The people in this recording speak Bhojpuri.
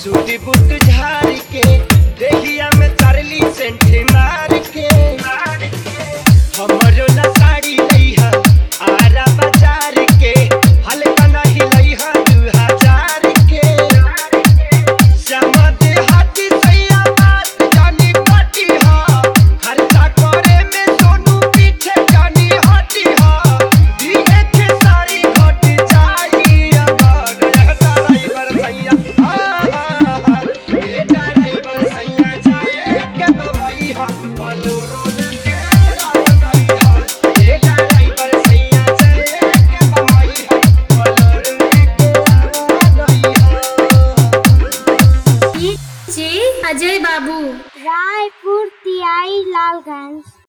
सूटी बूट झाड़ के देहिया में चारली सेंट मार के हमरो ना साड़ी लइहा आरा बाजार के हल्का नहीं लइहा 2000 के श्यामा देहाती सैया बात जानी पाटी हा खर्चा करे में सोनू पीछे जानी हटी हा दिए के सारी घट जाई अगर ड्राइवर सैया ये ड्राइवर सैया जाए के भाई हा बोलो अजय बाबू रायपुर तिहाई लालगंज।